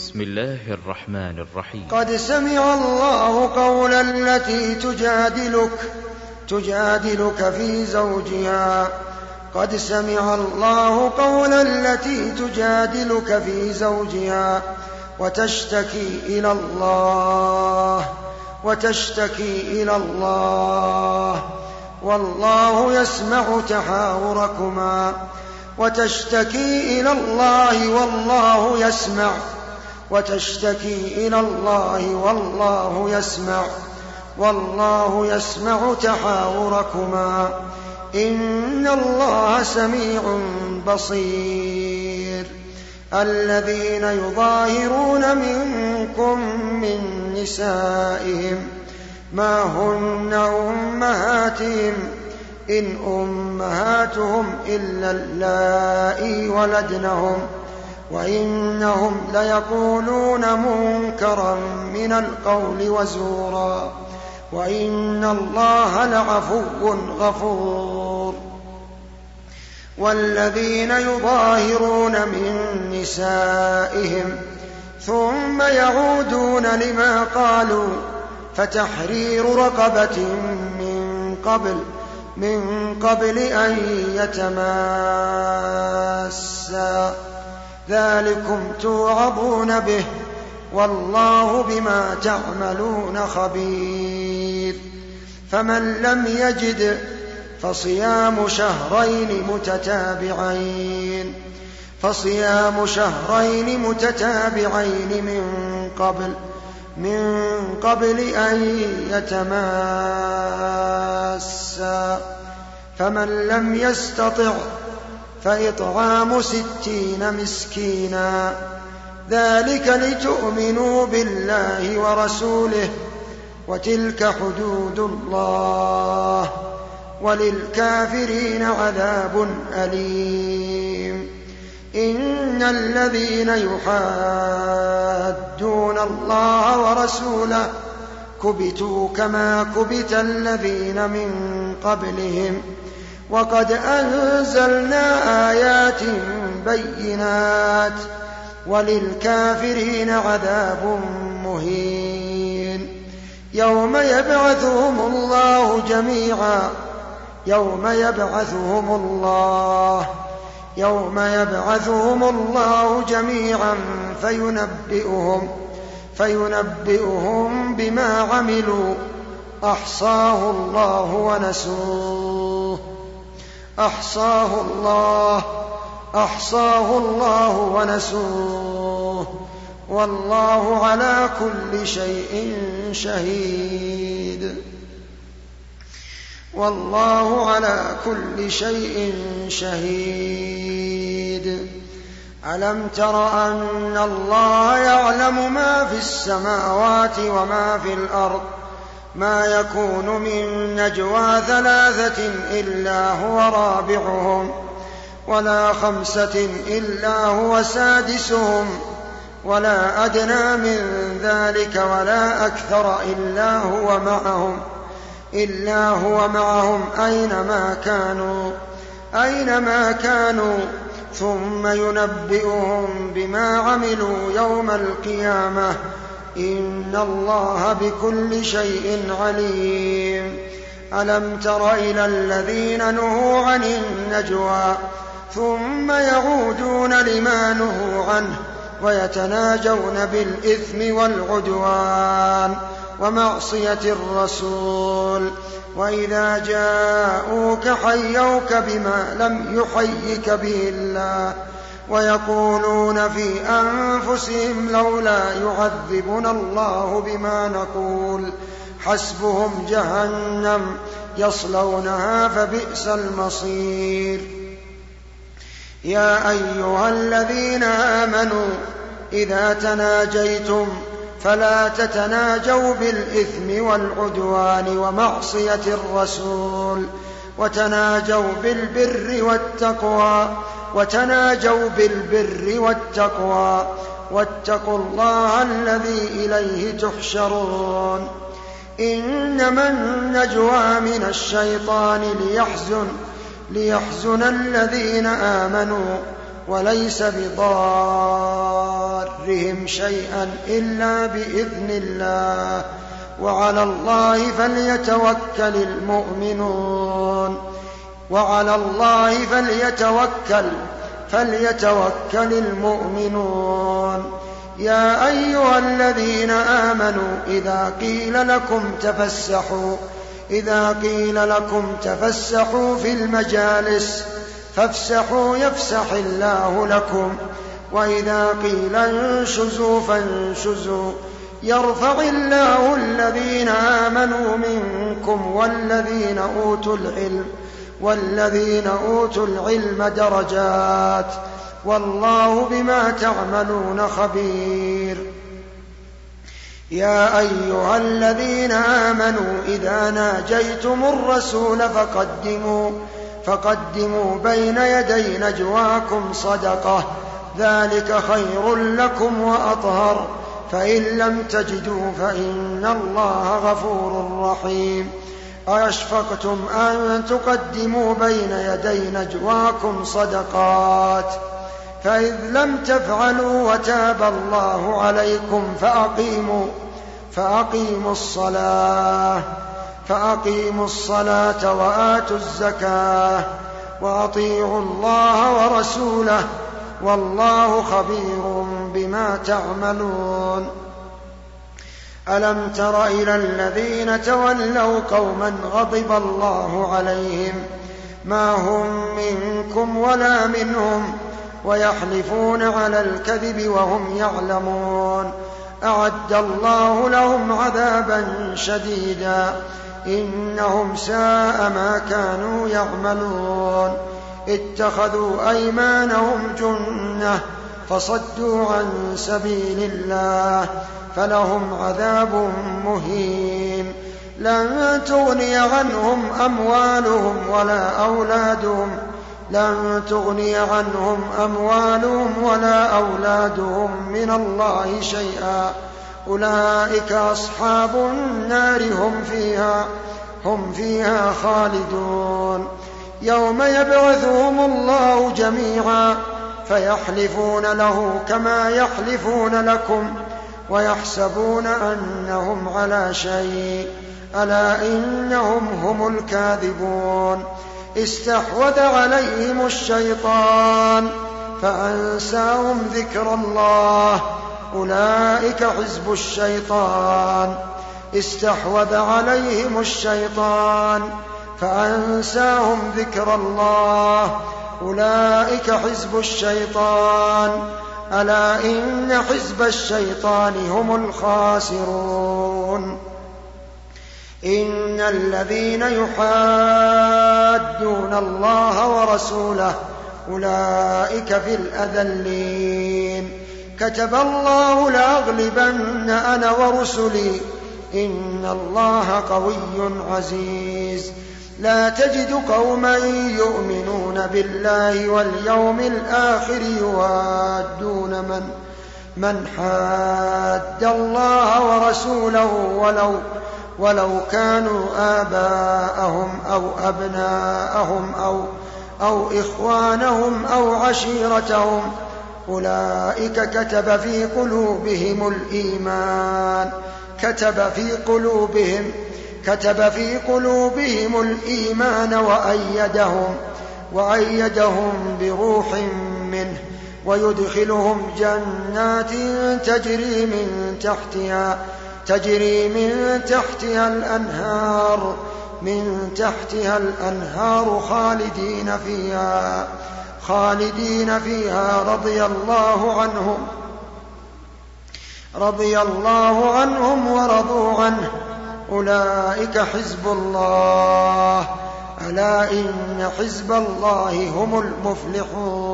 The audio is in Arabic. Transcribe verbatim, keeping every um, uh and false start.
بسم الله الرحمن الرحيم. قد سمع الله قول التي تجادلك تجادلك في زوجها قد سمع الله قول التي تجادلك في زوجها وتشتكي إلى الله وتشتكي إلى الله والله يسمع تحاوركما وتشتكي إلى الله والله يسمع وتشتكي إلى الله والله يسمع والله يسمع تحاوركما إن الله سميع بصير. الذين يظاهرون منكم من نسائهم ما هن أمهاتهم إن أمهاتهم إلا اللائي ولدنهم وإنهم ليقولون منكرا من القول وزورا وإن الله لعفو غفور. والذين يظاهرون من نسائهم ثم يعودون لما قالوا فتحرير رقبة من قبل من قبل أن يتماسا ذلكم توعظون به والله بما تعملون خبير. فمن لم يجد فصيام شهرين متتابعين فصيام شهرين متتابعين من قبل من قبل أن يتماسا فمن لم يستطع فإطعام ستين مسكينا ذلك لتؤمنوا بالله ورسوله وتلك حدود الله وللكافرين عذاب أليم. إن الذين يحادون الله ورسوله كبتوا كما كبت الذين من قبلهم وقد أنزلنا آيات بينات وللكافرين عذاب مهين. يوم يبعثهم الله جميعا يوم يبعثهم الله يوم يبعثهم الله جميعا فينبئهم فينبئهم بما عملوا أحصاه الله ونسوه أحصاه الله أحصاه الله ونسوه والله على كل شيء شهيد والله على كل شيء شهيد. ألم تر أن الله يعلم ما في السماوات وما في الأرض ما يكون من نجوى ثلاثة إلا هو رابعهم ولا خمسة إلا هو سادسهم ولا أدنى من ذلك ولا أكثر إلا هو معهم إلا هو معهم أينما كانوا أينما كانوا ثم ينبئهم بما عملوا يوم القيامة إن الله بكل شيء عليم. ألم تر إلى الذين نهوا عن النجوى ثم يعودون لما نهوا عنه ويتناجون بالإثم والعدوان ومعصية الرسول وإذا جاءوك حيوك بما لم يحيك به الله ويقولون في أنفسهم لولا يعذبنا الله بما نقول حسبهم جهنم يصلونها فبئس المصير. يا أيها الذين آمنوا إذا تناجيتم فلا تتناجوا بالإثم والعدوان ومعصية الرسول وتناجوا بالبر والتقوى وتناجوا بالبر والتقوى واتقوا الله الذي إليه تحشرون. إنما النجوى من الشيطان ليحزن ليحزن الذين آمنوا وليس بضارهم ضرهم شيئا إلا بإذن الله وعلى الله فليتوكل المؤمنون وعلى الله فليتوكل فليتوكل المؤمنون يا أيها الذين آمنوا إذا قيل لكم تفسحوا إذا قيل لكم تفسحوا في المجالس فافسحوا يفسح الله لكم وإذا قيل انشزوا فانشزوا يرفع الله الذين آمنوا منكم والذين أوتوا العلم والذين أوتوا العلم درجات والله بما تعملون خبير يا أيها الذين آمنوا إذا ناجيتم الرسول فقدموا فقدموا بين يدي نجواكم صدقة ذلك خير لكم وأطهر فإن لم تجدوا فإن الله غفور رحيم أشفقتم أن تقدموا بين يدي نجواكم صدقات فإذ لم تفعلوا وتاب الله عليكم فأقيموا فأقيموا الصلاة فأقيموا الصلاة وآتوا الزكاة وأطيعوا الله ورسوله والله خبير بما تعملون ألم تر إلى الذين تولوا قوما غضب الله عليهم ما هم منكم ولا منهم ويحلفون على الكذب وهم يعلمون أعد الله لهم عذابا شديدا إنهم ساء ما كانوا يعملون اتخذوا أيمانهم جنة فصدوا عن سبيل الله فلهم عذاب مهين لن تغني عنهم أموالهم ولا أولادهم لن تغني عنهم أموالهم ولا أولادهم من الله شيئا أولئك أصحاب النار هم فيها هم فيها خالدون يوم يبعثهم الله جميعا فيحلفون له كما يحلفون لكم ويحسبون أنهم على شيء ألا إنهم هم الكاذبون استحوذ عليهم الشيطان فأنساهم ذكر الله أولئك حزب الشيطان استحوذ عليهم الشيطان فأنساهم ذكر الله أولئك حزب الشيطان ألا إن حزب الشيطان هم الخاسرون إن الذين يحادون الله ورسوله أولئك في الأذلين كتب الله لأغلبن أنا ورسلي إن الله قوي عزيز لا تجد قوما يؤمنون بالله واليوم الآخر يوادون من من حاد الله ورسوله ولو ولو كانوا آباءهم أو أبناءهم أو أو إخوانهم أو عشيرتهم أولئك كتب في قلوبهم الإيمان كتب في قلوبهم كتب في قلوبهم الإيمان وأيدهم وأيدهم بروح منه ويدخلهم جنات تجري من تحتها تجري من تحتها الأنهار من تحتها الأنهار خالدين فيها خالدين فيها رضي الله عنهم رضي الله عنهم ورضوا عنه أولئك حزب الله ألا إن حزب الله هم المفلحون